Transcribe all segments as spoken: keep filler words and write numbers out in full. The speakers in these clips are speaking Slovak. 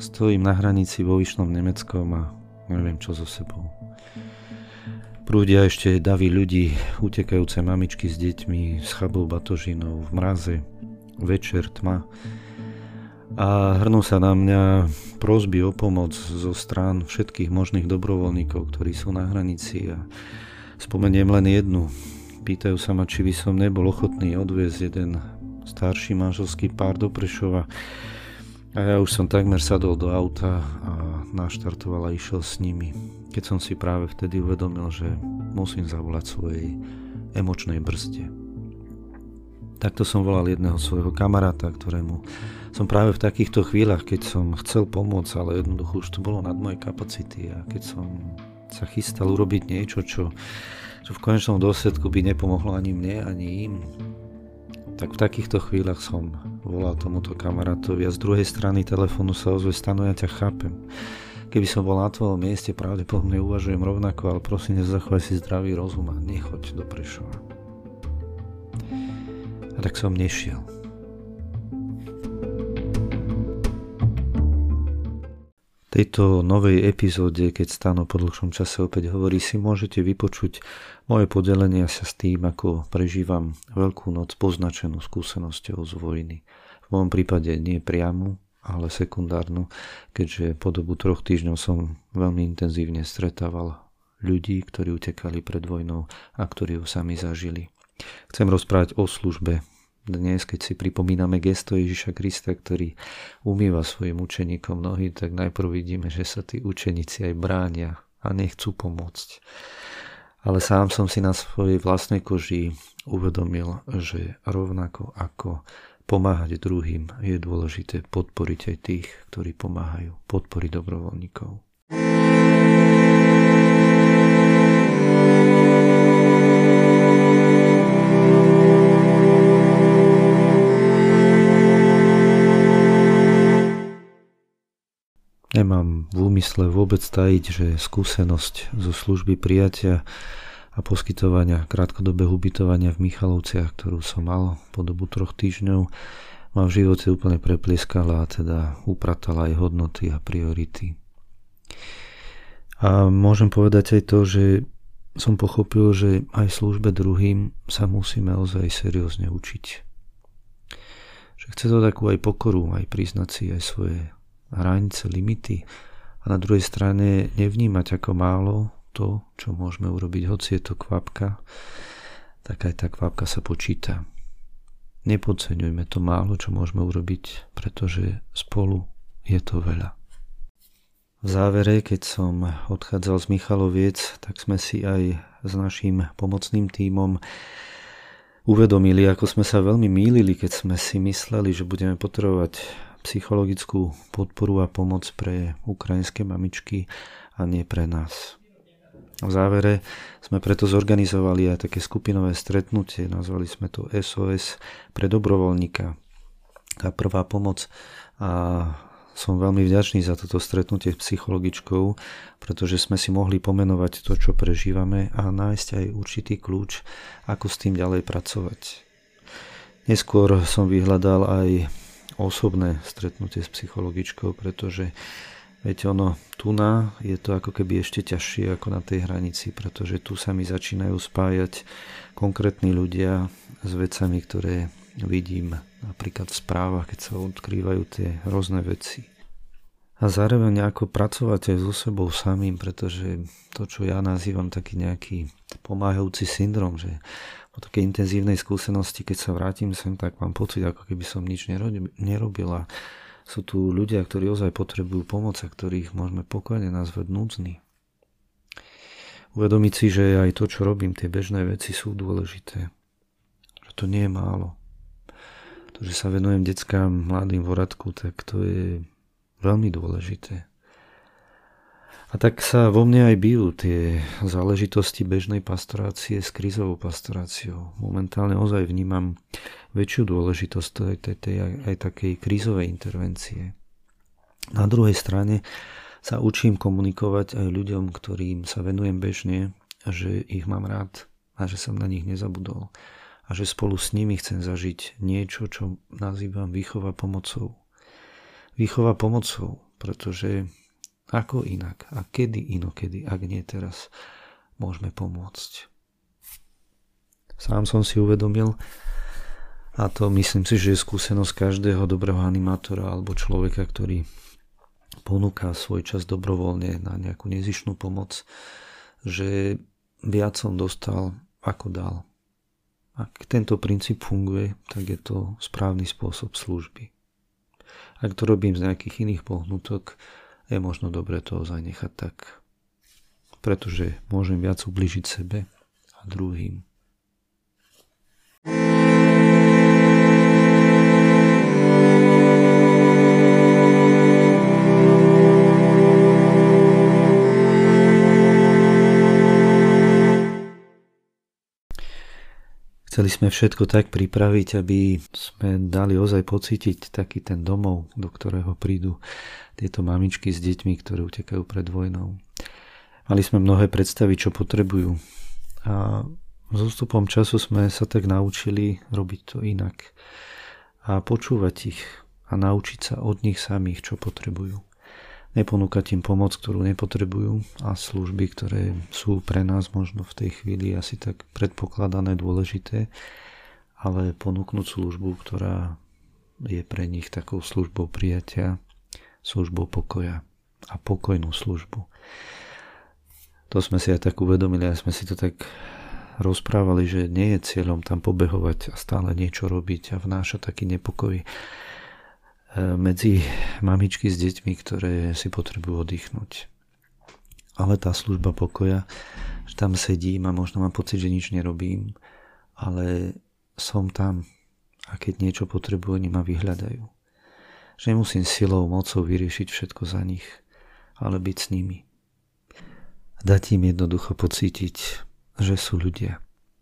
Stojím na hranici vo Vyšnom Nemeckom a neviem čo so sebou. Prúdia ešte davy ľudí, utekajúce mamičky s deťmi, s chabou batožinou, v mraze, večer, tma. A hrnú sa na mňa prosby o pomoc zo strán všetkých možných dobrovoľníkov, ktorí sú na hranici. A spomeniem len jednu. Pýtajú sa ma, či by som nebol ochotný odviezť jeden starší manželský pár do Prešova. A ja už som takmer sadol do auta a naštartoval a išiel s nimi. Keď som si práve vtedy uvedomil, že musím zavolať svojej emočnej brzde. Takto som volal jedného svojho kamaráta, ktorému som práve v takýchto chvíľach, keď som chcel pomôcť, ale jednoducho už to bolo nad moje kapacity a keď som sa chystal urobiť niečo, čo, čo v konečnom dôsledku by nepomohlo ani mne, ani im, tak v takýchto chvíľach som volal tomuto kamarátovi a z druhej strany telefónu sa ozve: Stano, ja ťa chápem. Keby som bol na tvojom mieste, pravdepodobne uvažujem rovnako, ale prosím, nezachovaj si zdravý rozum a nechoď do Prešova. A tak som nešiel. V tejto novej epizóde, keď Stano po dlhšom čase opäť hovorí, si môžete vypočuť moje podelenie sa s tým, ako prežívam Veľkú noc poznačenú skúsenosťou z vojny. V mojom prípade nie priamu, ale sekundárnu, keďže po dobu troch týždňov som veľmi intenzívne stretával ľudí, ktorí utekali pred vojnou a ktorí ju sami zažili. Chcem rozprávať o službe. Dnes, keď si pripomíname gesto Ježiša Krista, ktorý umýva svojim učeníkom nohy, tak najprv vidíme, že sa tí učeníci aj bránia a nechcú pomôcť. Ale sám som si na svojej vlastnej koži uvedomil, že rovnako ako pomáhať druhým, je dôležité podporiť aj tých, ktorí pomáhajú, podporiť dobrovoľníkov. Nemám v úmysle vôbec tajiť, že skúsenosť zo služby prijatia a poskytovania krátkodobého ubytovania v Michalovciach, ktorú som mal po dobu troch týždňov, ma v živote úplne preplieskala a teda upratala aj hodnoty a priority. A môžem povedať aj to, že som pochopil, že aj službe druhým sa musíme ozaj seriózne učiť. Že chce to takú aj pokoru, aj priznať si aj svoje hranice, limity a na druhej strane nevnímať ako málo to, čo môžeme urobiť, hoci je to kvapka, tak aj tá kvapka sa počíta. Nepodceňujme to málo, čo môžeme urobiť, pretože spolu je to veľa. V závere, keď som odchádzal z Michaloviec, tak sme si aj s naším pomocným tímom uvedomili, ako sme sa veľmi mýlili, keď sme si mysleli, že budeme potrebovať psychologickú podporu a pomoc pre ukrajinské mamičky a nie pre nás. V závere sme preto zorganizovali aj také skupinové stretnutie, nazvali sme to es o es pre dobrovoľníka, tá prvá pomoc, a som veľmi vďačný za toto stretnutie s psychologičkou, pretože sme si mohli pomenovať to, čo prežívame a nájsť aj určitý kľúč, ako s tým ďalej pracovať. Neskôr som vyhľadal aj osobné stretnutie s psychologičkou, pretože viete, ono, tu na je to ako keby ešte ťažšie ako na tej hranici, pretože tu sa mi začínajú spájať konkrétni ľudia s vecami, ktoré vidím napríklad v správach, keď sa odkrývajú tie rôzne veci. A zároveň ako pracovať aj so sebou samým, pretože to, čo ja nazývam taký nejaký pomáhajúci syndrom, že po takej intenzívnej skúsenosti, keď sa vrátim sem, tak mám pocit, ako keby som nič nerobil. A sú tu ľudia, ktorí ozaj potrebujú pomoc a ktorých môžeme pokojne nazvať núdzny. Uvedomiť si, že aj to, čo robím, tie bežné veci sú dôležité. Že to nie je málo. To, že sa venujem deckám, mladým v Oradku, tak to je veľmi dôležité. A tak sa vo mne aj bijú tie záležitosti bežnej pastorácie s krízovou pastoráciou. Momentálne ozaj vnímam väčšiu dôležitosť aj, tej, tej, aj takej krízovej intervencie. Na druhej strane sa učím komunikovať aj ľuďom, ktorým sa venujem bežne, že ich mám rád a že som na nich nezabudol. A že spolu s nimi chcem zažiť niečo, čo nazývam výchova pomocou. Výchova pomocou, pretože ako inak a kedy inokedy, ak nie teraz, môžeme pomôcť. Sám som si uvedomil, a to myslím si, že je skúsenosť každého dobrého animátora alebo človeka, ktorý ponúka svoj čas dobrovoľne na nejakú nezištnú pomoc, že viac som dostal, ako dal. Ak tento princíp funguje, tak je to správny spôsob služby. Ak to robím z nejakých iných pohnutok, je možno dobre to ozaj nechať tak, pretože môžem viac ublížiť sebe a druhým. Chceli sme všetko tak pripraviť, aby sme dali ozaj pocítiť taký ten domov, do ktorého prídu tieto mamičky s deťmi, ktoré utekajú pred vojnou. Mali sme mnohé predstavy, čo potrebujú. A s ústupom času sme sa tak naučili robiť to inak. A počúvať ich a naučiť sa od nich samých, čo potrebujú. Neponúkať im pomoc, ktorú nepotrebujú a služby, ktoré sú pre nás možno v tej chvíli asi tak predpokladané dôležité, ale ponúknuť službu, ktorá je pre nich takou službou prijatia, službou pokoja a pokojnú službu. To sme si aj tak uvedomili a sme si to tak rozprávali, že nie je cieľom tam pobehovať a stále niečo robiť a vnášať taký nepokoj medzi mamičky s deťmi, ktoré si potrebujú oddychnúť. Ale tá služba pokoja, že tam sedím a možno mám pocit, že nič nerobím, ale som tam a keď niečo potrebujú, oni ma vyhľadajú. Že nemusím silou, mocou vyriešiť všetko za nich, ale byť s nimi. Dať im jednoducho pocítiť, že sú ľudia.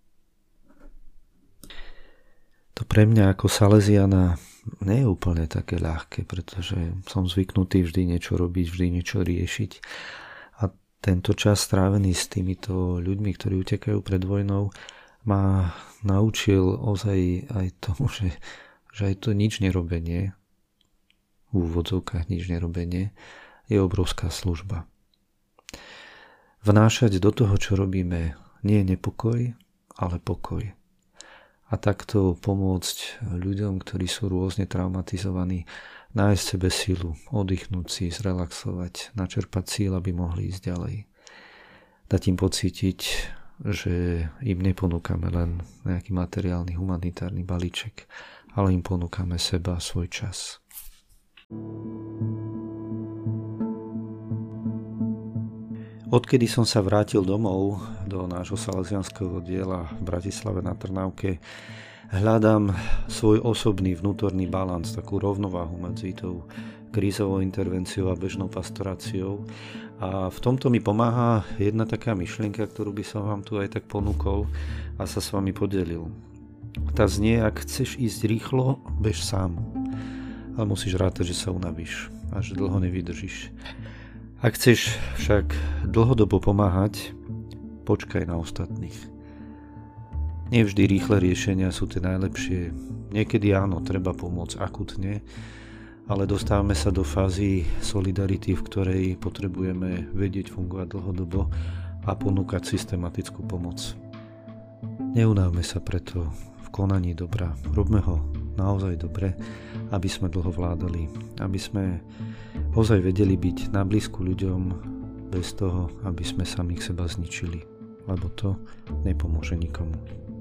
To pre mňa ako Salesiana nie je úplne také ľahké, pretože som zvyknutý vždy niečo robiť, vždy niečo riešiť. A tento čas strávený s týmito ľuďmi, ktorí utekajú pred vojnou, ma naučil ozaj aj tomu, že, že aj to nič nerobenie, v úvodzovkách nič nerobenie, je obrovská služba. Vnášať do toho, čo robíme, nie je nepokoj, ale pokoj. A takto pomôcť ľuďom, ktorí sú rôzne traumatizovaní, nájsť sebe silu, oddychnúť si, zrelaxovať, načerpať síl, aby mohli ísť ďalej. Dať im pocítiť, že im neponúkame len nejaký materiálny, humanitárny balíček, ale im ponúkame seba, svoj čas. Odkedy som sa vrátil domov do nášho salesianskeho diela v Bratislave na Trnavke, hľadám svoj osobný vnútorný balans, takú rovnováhu medzi tou krízovou intervenciou a bežnou pastoráciou. A v tomto mi pomáha jedna taká myšlienka, ktorú by som vám tu aj tak ponúkol a sa s vami podelil. Tá znie, ak chceš ísť rýchlo, bež sám. Ale musíš rátať, že sa unavíš a že dlho nevydržíš. Ak chceš však dlhodobo pomáhať, počkaj na ostatných. Nevždy rýchle riešenia sú tie najlepšie. Niekedy áno, treba pomôcť akutne, ale dostávame sa do fázy solidarity, v ktorej potrebujeme vedieť fungovať dlhodobo a ponúkať systematickú pomoc. Neunávme sa preto v konaní dobra. Robme ho naozaj dobre, aby sme dlho vládali, aby sme ozaj vedeli byť na blízku ľuďom bez toho, aby sme samých seba zničili, lebo to nepomôže nikomu.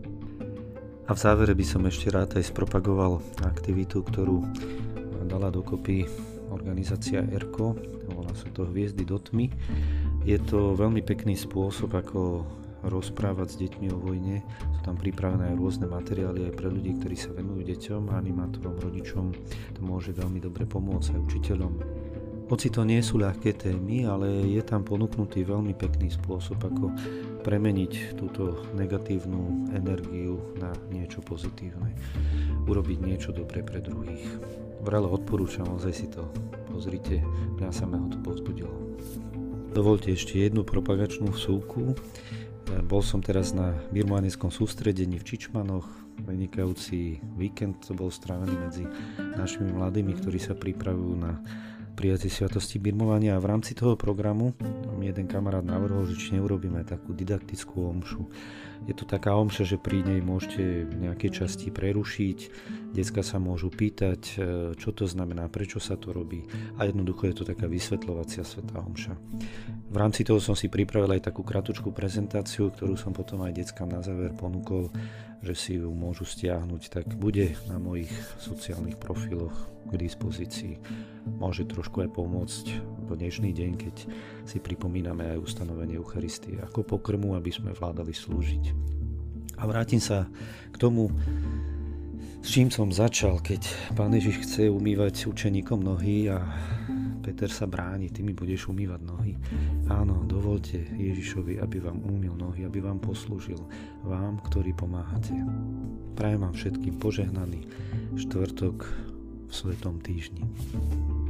A v závere by som ešte rád aj spropagoval aktivitu, ktorú dala dokopy organizácia ERKO, volá sa to Hviezdy do tmy. Je to veľmi pekný spôsob, ako rozprávať s deťmi o vojne. Sú tam pripravené aj rôzne materiály aj pre ľudí, ktorí sa venujú deťom, animátorom, rodičom. To môže veľmi dobre pomôcť aj učiteľom. Hoci to nie sú ľahké témy, ale je tam ponúknutý veľmi pekný spôsob, ako premeniť túto negatívnu energiu na niečo pozitívne. Urobiť niečo dobré pre druhých. Vrelo odporúčam, ozaj si to pozrite, mňa samého to povzbudilo. Dovolte ešte jednu propagačnú vsúvku. Bol som teraz na birmaneckom sústredení v Čičmanoch, vynikajúci víkend to bol strávený medzi našimi mladými, ktorí sa pripravujú na prijatie sviatosti birmovania a v rámci toho programu mi jeden kamarát navrhol, že či neurobíme takú didaktickú omšu. Je to taká omša, že pri nej môžete v nejakej časti prerušiť, decka sa môžu pýtať, čo to znamená, prečo sa to robí a jednoducho je to taká vysvetľovacia svätá omša. V rámci toho som si pripravil aj takú kratučkú prezentáciu, ktorú som potom aj deckám na záver ponúkol, že si ju môžu stiahnuť, tak bude na mojich sociálnych profiloch k dispozícii. Môže trošku aj pomôcť v dnešný deň, keď si pripomíname aj ustanovenie Eucharistie ako pokrmu, aby sme vládali slúžiť. A vrátim sa k tomu, s čím som začal, keď Pán Ježiš chce umývať učeníkom nohy a Peter sa bráni, ty mi budeš umývať nohy. Áno, dovolte Ježišovi, aby vám umyl nohy, aby vám poslúžil, vám, ktorí pomáhate. Prajem vám všetkým požehnaný štvrtok v Svetom týždni.